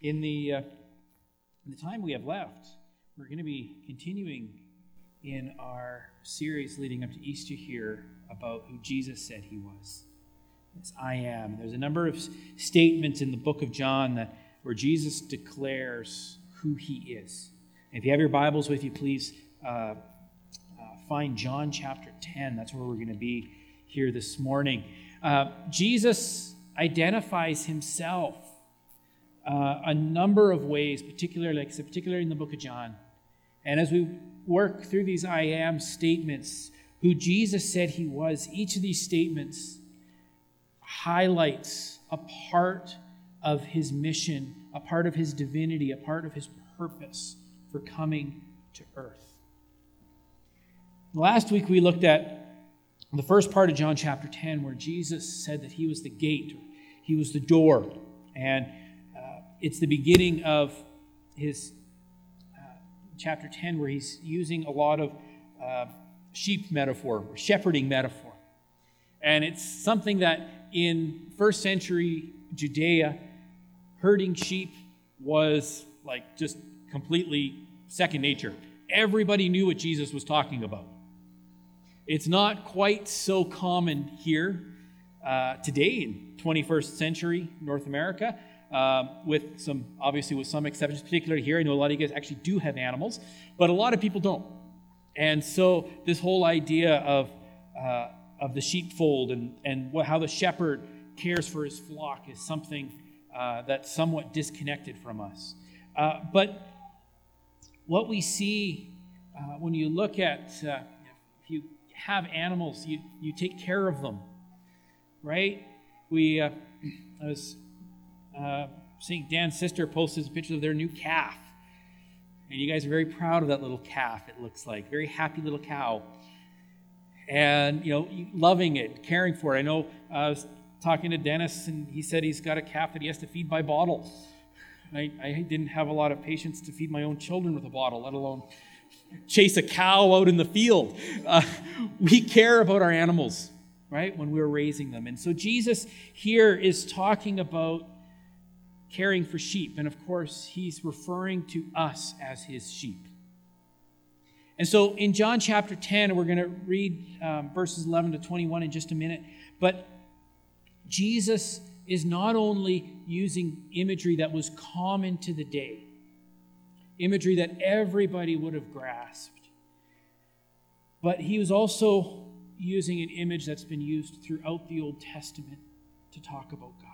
In the time we have left, we're going to be continuing in our series leading up to Easter here about who Jesus said he was. It's I am. There's a number of statements in the book of John where Jesus declares who he is. And if you have your Bibles with you, please find John chapter 10. That's where we're going to be here this morning. Jesus identifies himself a number of ways, particularly in the book of John. And as we work through these I am statements, who Jesus said he was, each of these statements highlights a part of his mission, a part of his divinity, a part of his purpose for coming to earth. Last week we looked at the first part of John chapter 10 where Jesus said that he was the gate, or he was the door. And it's the beginning of his chapter 10 where he's using a lot of sheep metaphor, or shepherding metaphor. And it's something that in first century Judea, herding sheep was like just completely second nature. Everybody knew what Jesus was talking about. It's not quite so common here today in 21st century North America, with some exceptions, particularly here. I know a lot of you guys actually do have animals, but a lot of people don't. And so this whole idea of the sheepfold and how the shepherd cares for his flock is something that's somewhat disconnected from us. But what we see when you look at, if you have animals, you take care of them, right? I was seeing Dan's sister posted a picture of their new calf. And you guys are very proud of that little calf, it looks like. Very happy little cow. And, loving it, caring for it. I know I was talking to Dennis, and he said he's got a calf that he has to feed by bottle. I didn't have a lot of patience to feed my own children with a bottle, let alone chase a cow out in the field. We care about our animals, right, when we're raising them. And so Jesus here is talking about caring for sheep. And of course, he's referring to us as his sheep. And so in John chapter 10, we're going to read verses 11 to 21 in just a minute. But Jesus is not only using imagery that was common to the day, imagery that everybody would have grasped, but he was also using an image that's been used throughout the Old Testament to talk about God.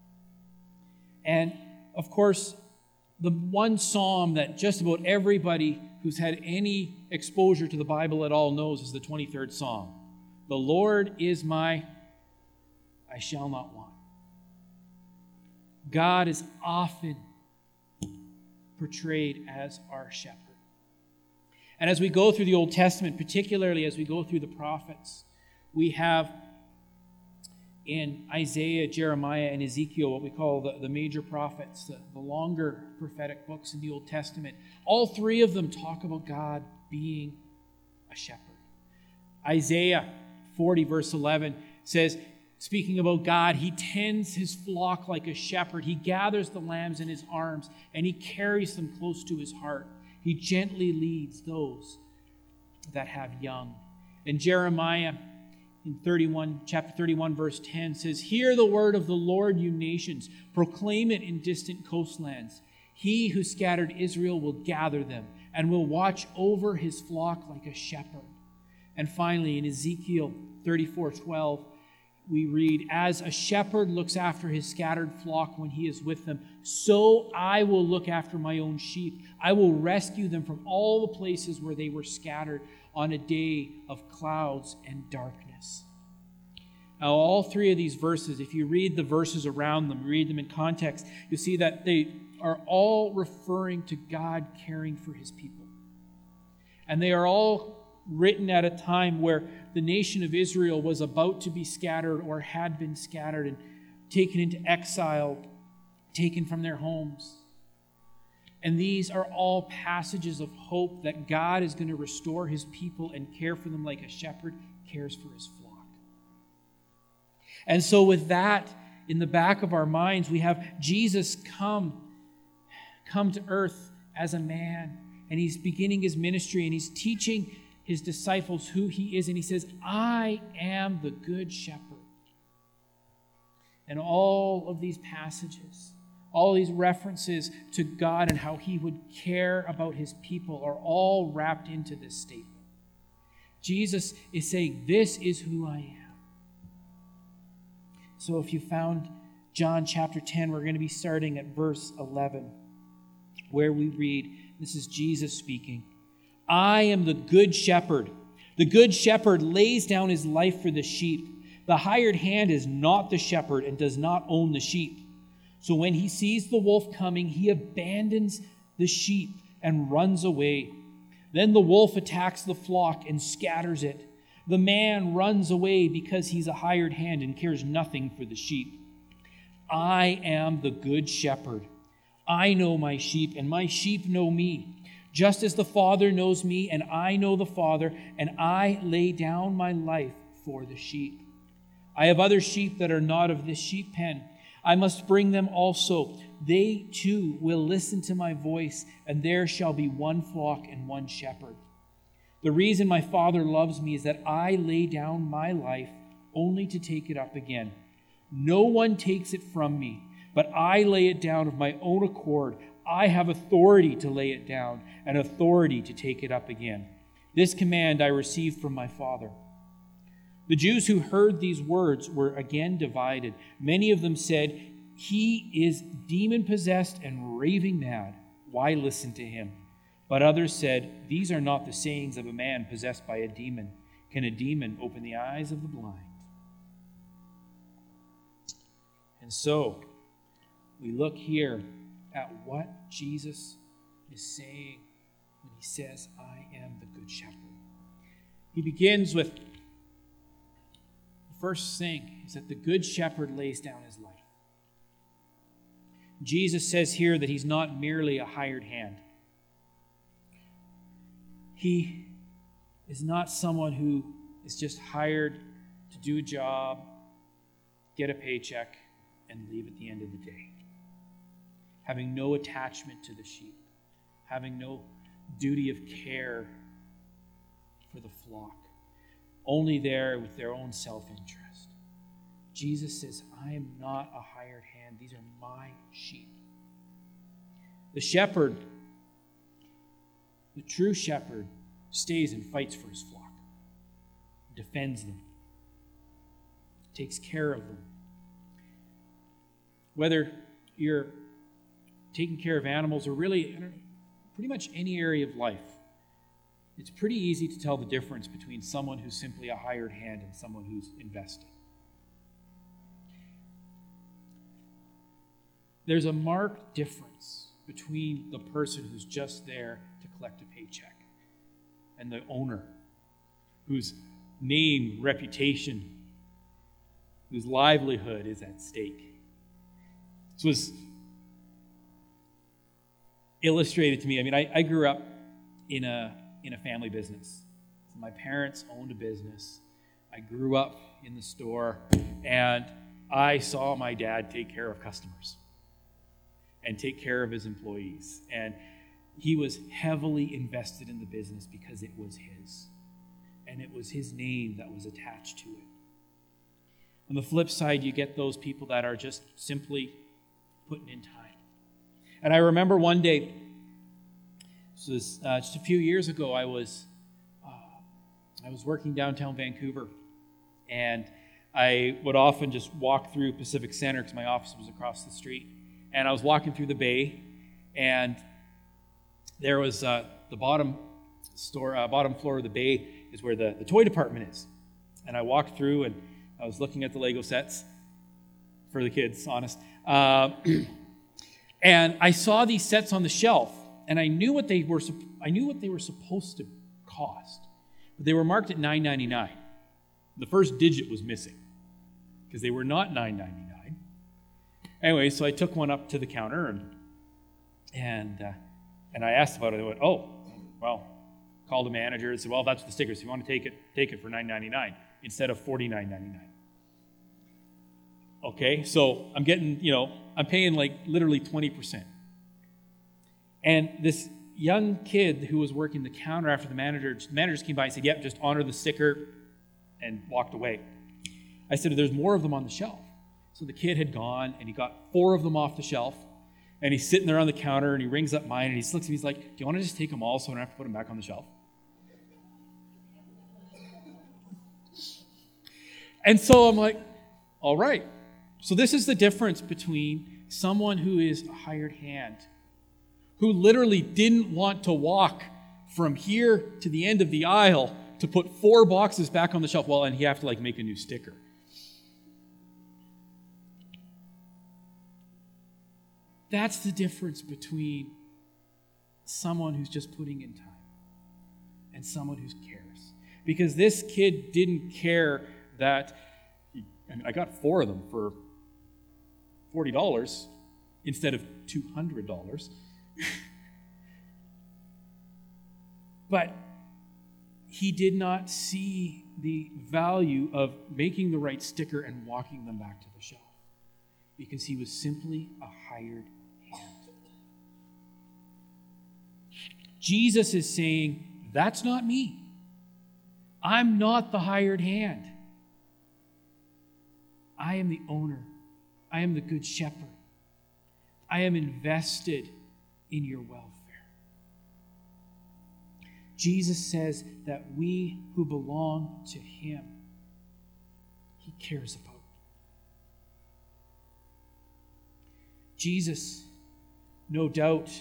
And, of course, the one psalm that just about everybody who's had any exposure to the Bible at all knows is the 23rd Psalm. The Lord is I shall not want. God is often portrayed as our shepherd. And as we go through the Old Testament, particularly as we go through the prophets, we have in Isaiah, Jeremiah, and Ezekiel, what we call the major prophets, the longer prophetic books in the Old Testament. All three of them talk about God being a shepherd. Isaiah 40, verse 11 says, speaking about God, he tends his flock like a shepherd. He gathers the lambs in his arms, and he carries them close to his heart. He gently leads those that have young. And Jeremiah in chapter 31, verse 10 says, hear the word of the Lord, you nations. Proclaim it in distant coastlands. He who scattered Israel will gather them and will watch over his flock like a shepherd. And finally, in Ezekiel 34:12, we read, as a shepherd looks after his scattered flock when he is with them, so I will look after my own sheep. I will rescue them from all the places where they were scattered on a day of clouds and darkness. Now, all three of these verses, if you read the verses around them, read them in context, you'll see that they are all referring to God caring for his people. And they are all written at a time where the nation of Israel was about to be scattered or had been scattered and taken into exile, taken from their homes. And these are all passages of hope that God is going to restore his people and care for them like a shepherd cares for his flock. And so with that in the back of our minds, we have Jesus come come to earth as a man, and he's beginning his ministry, and he's teaching his disciples who he is, and he says, I am the good shepherd. And all of these passages, all these references to God and how he would care about his people are all wrapped into this statement. Jesus is saying, this is who I am. So if you found John chapter 10, we're going to be starting at verse 11, where we read, this is Jesus speaking, I am the good shepherd. The good shepherd lays down his life for the sheep. The hired hand is not the shepherd and does not own the sheep. So when he sees the wolf coming, he abandons the sheep and runs away. Then the wolf attacks the flock and scatters it. The man runs away because he's a hired hand and cares nothing for the sheep. I am the good shepherd. I know my sheep, and my sheep know me. Just as the Father knows me, and I know the Father, and I lay down my life for the sheep. I have other sheep that are not of this sheep pen. I must bring them also. They too will listen to my voice, and there shall be one flock and one shepherd. The reason my Father loves me is that I lay down my life only to take it up again. No one takes it from me, but I lay it down of my own accord. I have authority to lay it down and authority to take it up again. This command I received from my Father. The Jews who heard these words were again divided. Many of them said, he is demon-possessed and raving mad. Why listen to him? But others said, these are not the sayings of a man possessed by a demon. Can a demon open the eyes of the blind? And so, we look here at what Jesus is saying when he says, I am the good shepherd. He begins with first thing is that the good shepherd lays down his life. Jesus says here that he's not merely a hired hand. He is not someone who is just hired to do a job, get a paycheck, and leave at the end of the day. Having no attachment to the sheep, having no duty of care for the flock. Only there with their own self-interest. Jesus says, I am not a hired hand. These are my sheep. The shepherd, the true shepherd, stays and fights for his flock, defends them, takes care of them. Whether you're taking care of animals or really pretty much any area of life, it's pretty easy to tell the difference between someone who's simply a hired hand and someone who's investing. There's a marked difference between the person who's just there to collect a paycheck and the owner whose name, reputation, whose livelihood is at stake. This was illustrated to me. I mean, I grew up in a family business. My parents owned a business. I grew up in the store, and I saw my dad take care of customers and take care of his employees. And he was heavily invested in the business because it was his. And it was his name that was attached to it. On the flip side, you get those people that are just simply putting in time. And I remember one day, this was just a few years ago, I was working downtown Vancouver, and I would often just walk through Pacific Center because my office was across the street. And I was walking through the bay, and there was the bottom floor of the bay is where the toy department is. And I walked through, and I was looking at the Lego sets for the kids, honest. And I saw these sets on the shelf, and I knew what they were supposed to cost, but they were marked at $9.99. The first digit was missing because they were not $9.99. Anyway, so I took one up to the counter and I asked about it. I went, oh, well, called the manager and said, well, that's the stickers. If you want to take it for $9.99 instead of $49.99. Okay, so I'm getting, I'm paying like literally 20%. And this young kid who was working the counter after the managers came by and said, "Yep, just honor the sticker," and walked away. I said, "There's more of them on the shelf." So the kid had gone, and he got 4 of them off the shelf, and he's sitting there on the counter, and he rings up mine, and he looks at me, he's like, "Do you want to just take them all so I don't have to put them back on the shelf?" And so I'm like, all right. So this is the difference between someone who is a hired hand, who literally didn't want to walk from here to the end of the aisle to put 4 boxes back on the shelf. Well, and he have to make a new sticker. That's the difference between someone who's just putting in time and someone who cares. Because this kid didn't care that I got 4 of them for $40 instead of $200. But he did not see the value of making the right sticker and walking them back to the shelf because he was simply a hired hand. Jesus is saying, that's not me. I'm not the hired hand. I am the owner. I am the good shepherd. I am invested in your welfare. Jesus says that we who belong to him, he cares about. Jesus, no doubt,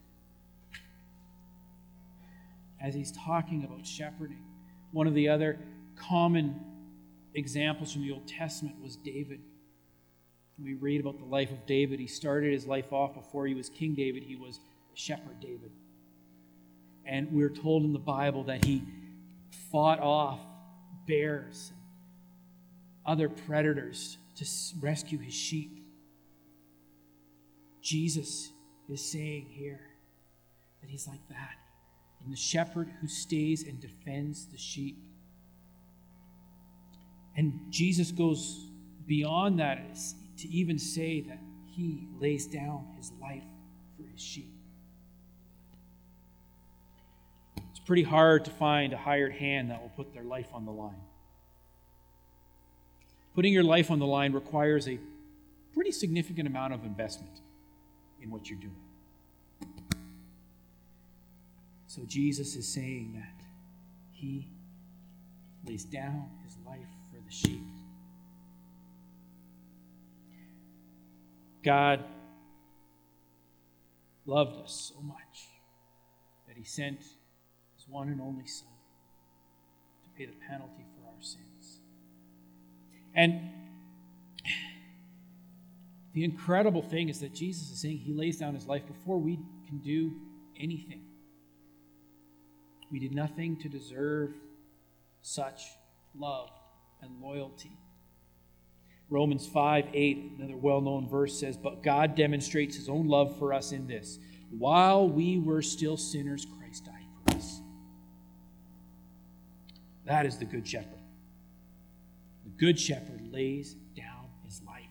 as he's talking about shepherding, one of the other common examples from the Old Testament was David. We read about the life of David. He started his life off before he was King David. He was shepherd David. And we're told in the Bible that he fought off bears and other predators to rescue his sheep. Jesus is saying here that he's like that. And the shepherd who stays and defends the sheep. And Jesus goes beyond that to even say that he lays down his life for his sheep. It's pretty hard to find a hired hand that will put their life on the line. Putting your life on the line requires a pretty significant amount of investment in what you're doing. So Jesus is saying that he lays down his life for the sheep. God loved us so much that he sent his one and only Son to pay the penalty for our sins. And the incredible thing is that Jesus is saying he lays down his life before we can do anything. We did nothing to deserve such love and loyalty. Romans 5:8, another well-known verse says, "But God demonstrates his own love for us in this: while we were still sinners, Christ died for us." That is the Good Shepherd. The Good Shepherd lays down his life.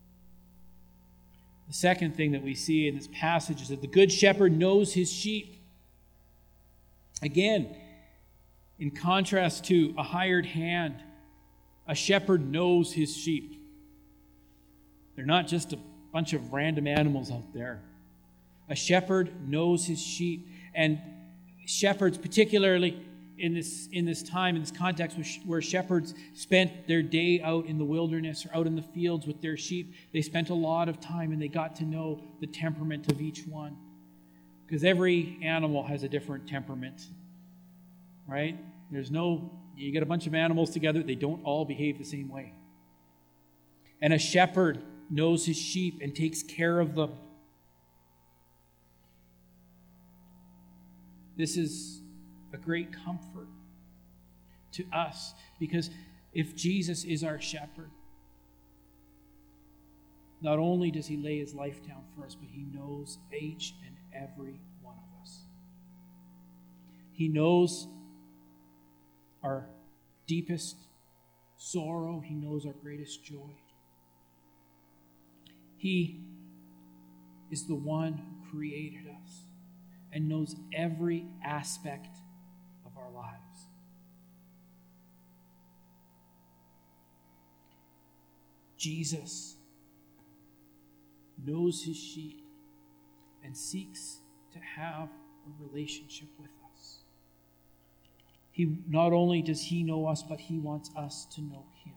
The second thing that we see in this passage is that the Good Shepherd knows his sheep. Again, in contrast to a hired hand, a shepherd knows his sheep. They're not just a bunch of random animals out there. A shepherd knows his sheep. And shepherds, particularly in this time, in this context where shepherds spent their day out in the wilderness or out in the fields with their sheep, they spent a lot of time and they got to know the temperament of each one. Because every animal has a different temperament, right? You get a bunch of animals together, they don't all behave the same way. And a shepherd knows his sheep and takes care of them. This is a great comfort to us, because if Jesus is our shepherd, not only does he lay his life down for us, but he knows each and every one of us. He knows our deepest sorrow. He knows our greatest joy. He is the one who created us. and knows every aspect of our lives. Jesus knows his sheep and seeks to have a relationship with us. Not only does he know us, but he wants us to know him.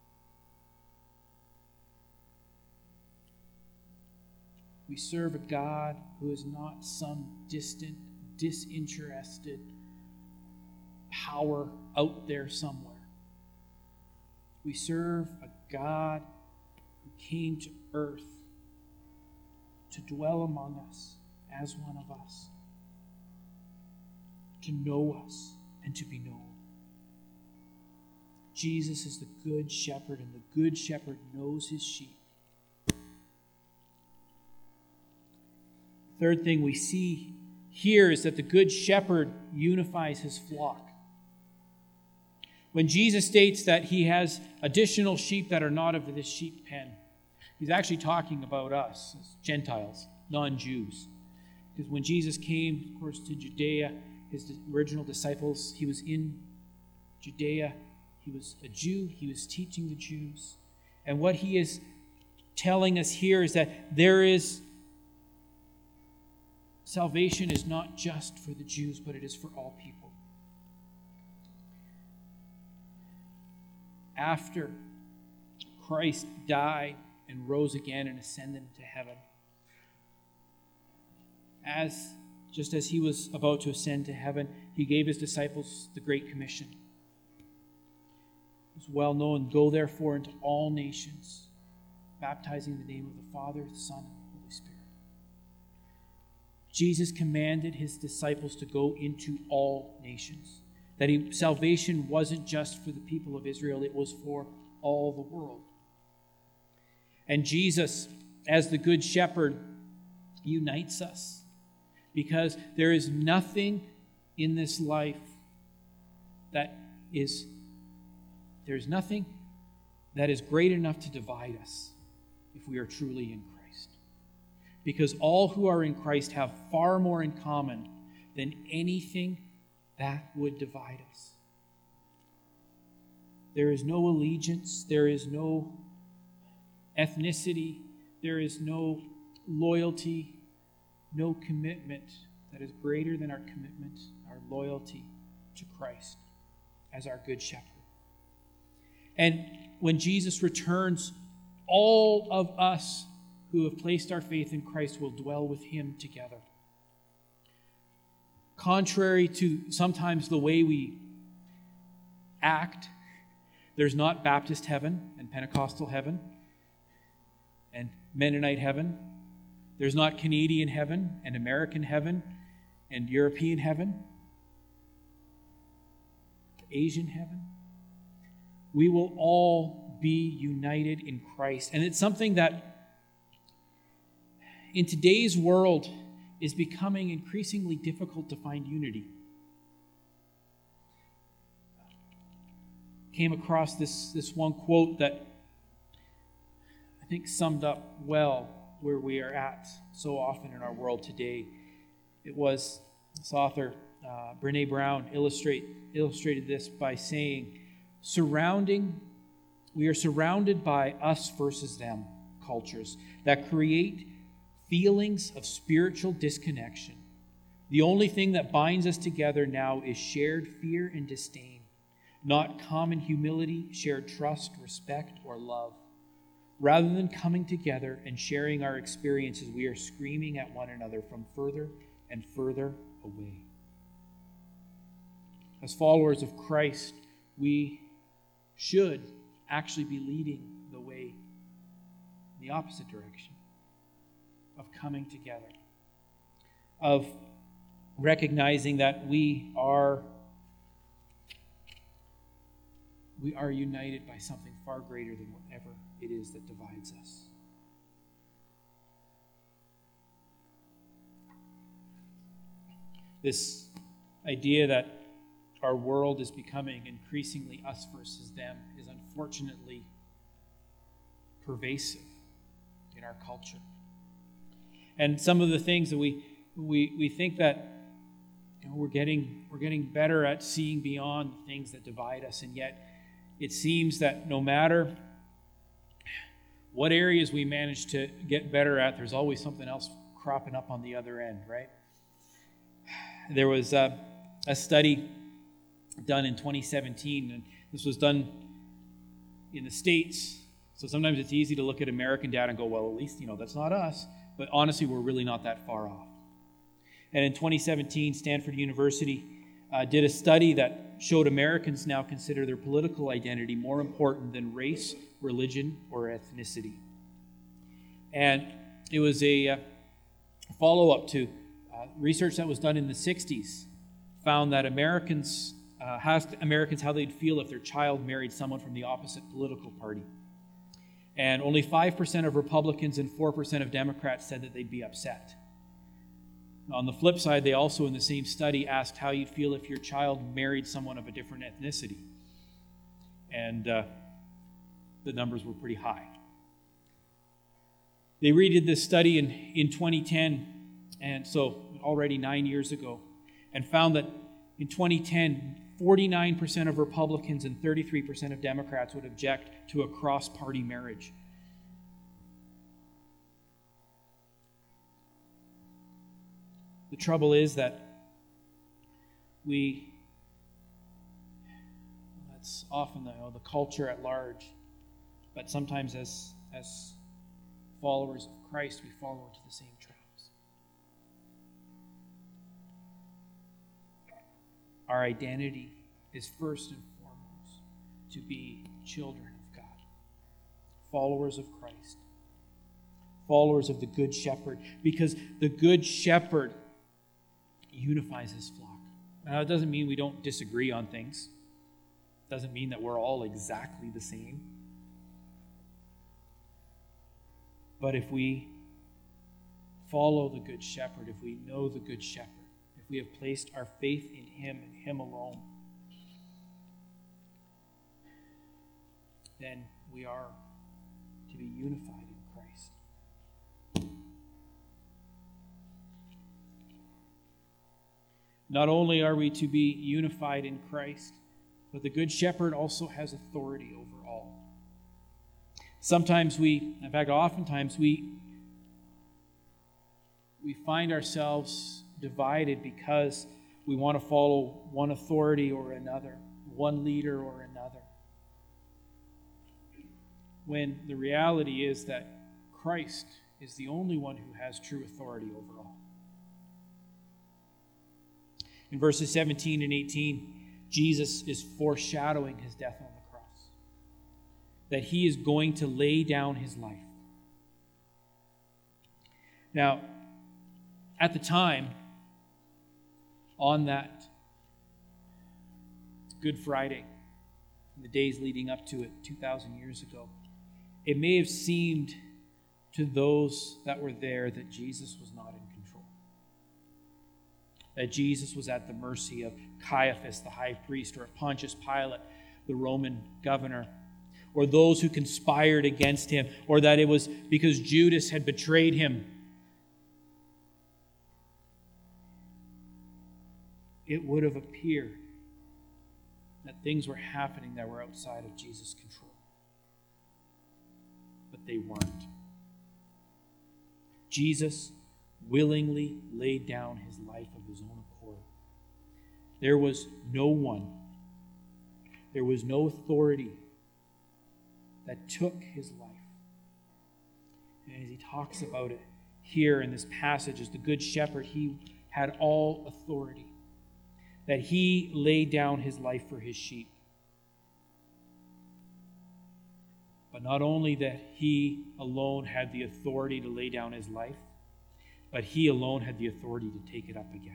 We serve a God who is not some distant, disinterested power out there somewhere. We serve a God who came to earth to dwell among us as one of us, to know us and to be known. Jesus is the good shepherd, and the good shepherd knows his sheep. Third thing we see here is that the good shepherd unifies his flock. When Jesus states that he has additional sheep that are not of this sheep pen, he's actually talking about us as Gentiles, non-Jews. Because when Jesus came, of course, to Judea, his original disciples, he was in Judea. He was a Jew. He was teaching the Jews. And what he is telling us here is that salvation is not just for the Jews, but it is for all people. After Christ died and rose again and ascended into heaven, just as he was about to ascend to heaven, he gave his disciples the Great Commission. It's well known, go therefore into all nations, baptizing in the name of the Father, the Son, and the Holy Spirit. Jesus commanded his disciples to go into all nations. That salvation wasn't just for the people of Israel, it was for all the world. And Jesus, as the Good Shepherd, unites us. Because there is nothing in this life there's nothing that is great enough to divide us if we are truly in Christ. Because all who are in Christ have far more in common than anything that would divide us. There is no allegiance, there is no ethnicity, there is no loyalty, no commitment that is greater than our commitment, our loyalty to Christ as our Good Shepherd. And when Jesus returns, all of us who have placed our faith in Christ will dwell with him together. Contrary to sometimes the way we act, there's not Baptist heaven and Pentecostal heaven and Mennonite heaven. There's not Canadian heaven and American heaven and European heaven, Asian heaven. We will all be united in Christ. And it's something that in today's world is becoming increasingly difficult to find unity. Came across this one quote that I think summed up well where we are at so often in our world today. It was this author, Brené Brown, illustrated this by saying, we are surrounded by us versus them cultures that create feelings of spiritual disconnection. The only thing that binds us together now is shared fear and disdain, not common humility, shared trust, respect, or love. Rather than coming together and sharing our experiences, we are screaming at one another from further and further away. As followers of Christ, we should actually be leading the way in the opposite direction of coming together, of recognizing that we are united by something far greater than whatever it is that divides us. This idea that our world is becoming increasingly us versus them is unfortunately pervasive in our culture. And some of the things that we we think that we're getting better at seeing beyond the things that divide us, and yet it seems that no matter what areas we manage to get better at, there's always something else cropping up on the other end, right? There was a study done in 2017, and this was done in the States. So sometimes it's easy to look at American data and go, well, at least, that's not us. But honestly, we're really not that far off. And in 2017, Stanford University did a study that showed Americans now consider their political identity more important than race, religion, or ethnicity. And it was a follow-up to research that was done in the 60s, found that Americans asked Americans how they'd feel if their child married someone from the opposite political party. And only 5% of Republicans and 4% of Democrats said that they'd be upset. On the flip side, they also, in the same study, asked how you'd feel if your child married someone of a different ethnicity. And the numbers were pretty high. They redid this study in 2010, and so already 9 years ago, and found that in 2010, 49% of Republicans and 33% of Democrats would object to a cross-party marriage. The trouble is that that's often the culture at large, but sometimes as followers of Christ, we fall into the same traps. Our identity is first and foremost to be children of God, followers of Christ, followers of the Good Shepherd, because the Good Shepherd unifies his flock. Now, it doesn't mean we don't disagree on things. It doesn't mean that we're all exactly the same. But if we follow the Good Shepherd, if we know the Good Shepherd, if we have placed our faith in him and him alone, then we are to be unified in Christ. Not only are we to be unified in Christ, but the Good Shepherd also has authority over all. Oftentimes we find ourselves divided because we want to follow one authority or another, one leader or another. When the reality is that Christ is the only one who has true authority over all. In verses 17 and 18, Jesus is foreshadowing his death on the cross, that he is going to lay down his life. Now, at the time, on that Good Friday, in the days leading up to it 2,000 years ago, it may have seemed to those that were there that Jesus was not in control. That Jesus was at the mercy of Caiaphas, the high priest, or of Pontius Pilate, the Roman governor, or those who conspired against him, or that it was because Judas had betrayed him. It would have appeared that things were happening that were outside of Jesus' control. But they weren't. Jesus willingly laid down his life of his own accord. There was no one, there was no authority that took his life. And as he talks about it here in this passage, as the Good Shepherd, he had all authority. That he laid down his life for his sheep. But not only that he alone had the authority to lay down his life, but he alone had the authority to take it up again.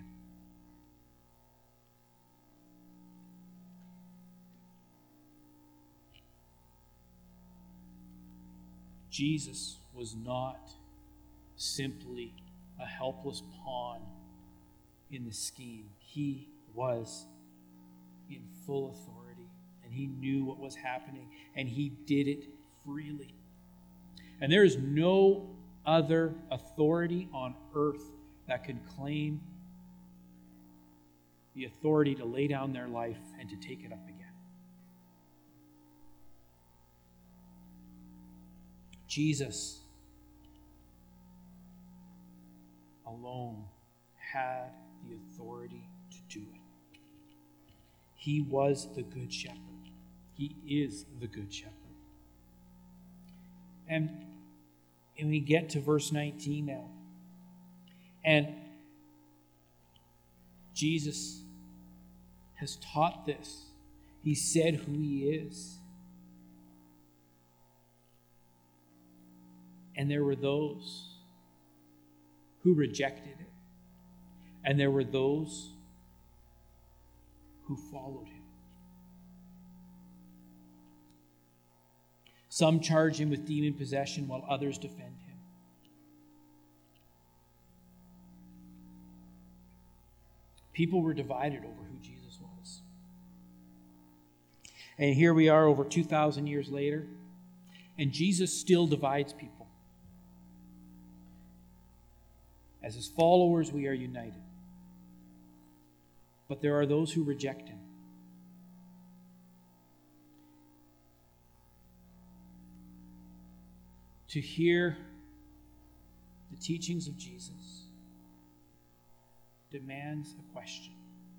Jesus was not simply a helpless pawn in the scheme. He was in full authority, and he knew what was happening, and he did it freely. And there is no other authority on earth that can claim the authority to lay down their life and to take it up again. Jesus alone had the authority to do it. He was the Good Shepherd. He is the Good Shepherd. And we get to verse 19 now. And Jesus has taught this. He said who he is. And there were those who rejected it. And there were those who followed him. Some charge him with demon possession while others defend him. People were divided over who Jesus was. And here we are over 2,000 years later, and Jesus still divides people. As his followers, we are united. But there are those who reject him. To hear the teachings of Jesus demands a question.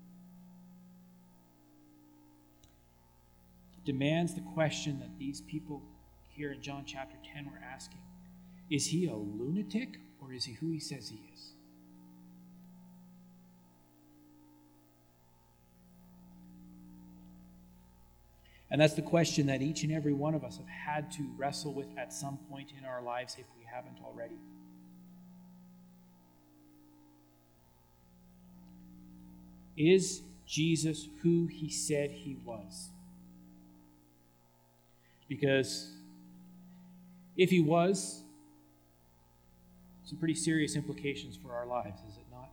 It demands the question that these people here in John chapter 10 were asking. Is he a lunatic, or is he who he says he is? And that's the question that each and every one of us have had to wrestle with at some point in our lives, if we haven't already. Is Jesus who he said he was? Because if he was, some pretty serious implications for our lives, is it not?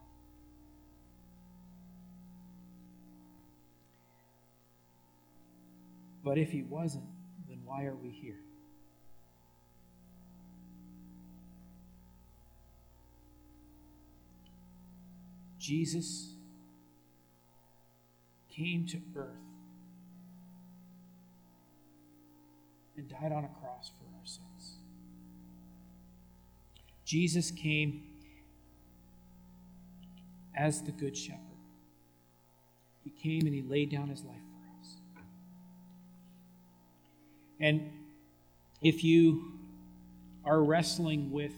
But if he wasn't, then why are we here? Jesus came to earth and died on a cross for our sins. Jesus came as the Good Shepherd. He came and he laid down his life for us. And if you are wrestling with,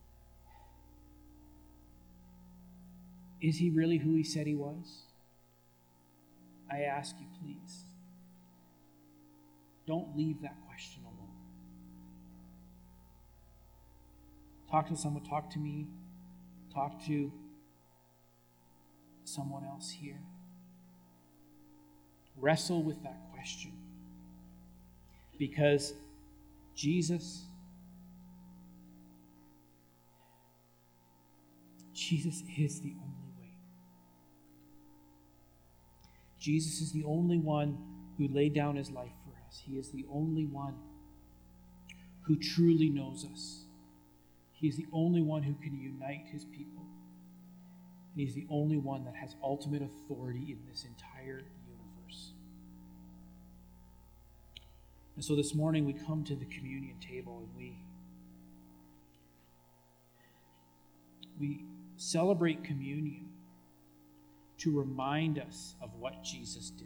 is he really who he said he was? I ask you, please, don't leave that question alone. Talk to someone, talk to me, talk to someone else here. Wrestle with that question. Because Jesus is the only way. Jesus is the only one who laid down his life for us. He is the only one who truly knows us. He is the only one who can unite his people. And he's the only one that has ultimate authority in this entire universe. And so this morning we come to the communion table and we celebrate communion to remind us of what Jesus did.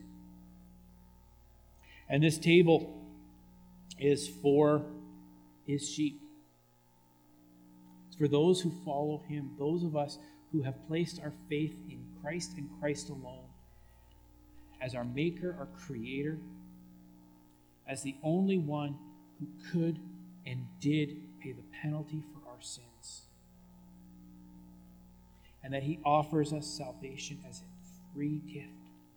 And this table is for his sheep. It's for those who follow him, those of us who have placed our faith in Christ and Christ alone as our maker, our creator, as the only one who could and did pay the penalty for our sins. And that he offers us salvation as a free gift.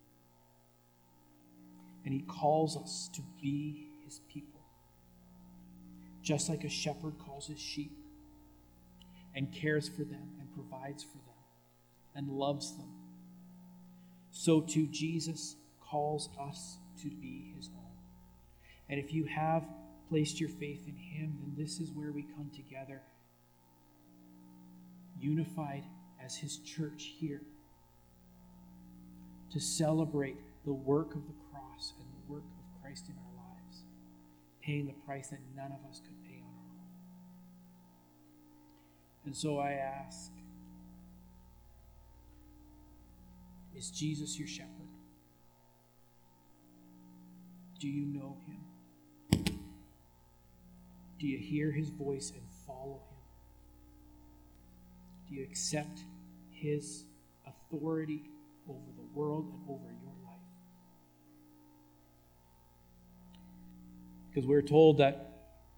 And he calls us to be his people. Just like a shepherd calls his sheep and cares for them and provides for them and loves them, so too Jesus calls us to be his own. And if you have placed your faith in him, then this is where we come together, unified as his church here to celebrate the work of the cross and the work of Christ in our lives, paying the price that none of us could pay on our own. And so I ask, is Jesus your shepherd? Do you know him? Do you hear his voice and follow him? Do you accept his authority over the world and over your life? Because we're told that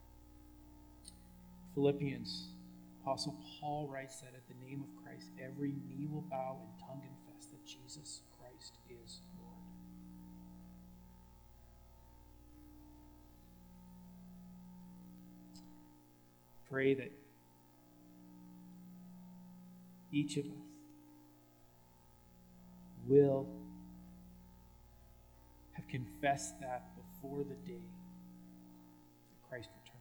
Philippians, Apostle Paul writes that at the name of Christ, every knee will bow and tongue confess that Jesus Christ is Lord. Pray that each of us will have confessed that before the day that Christ returns.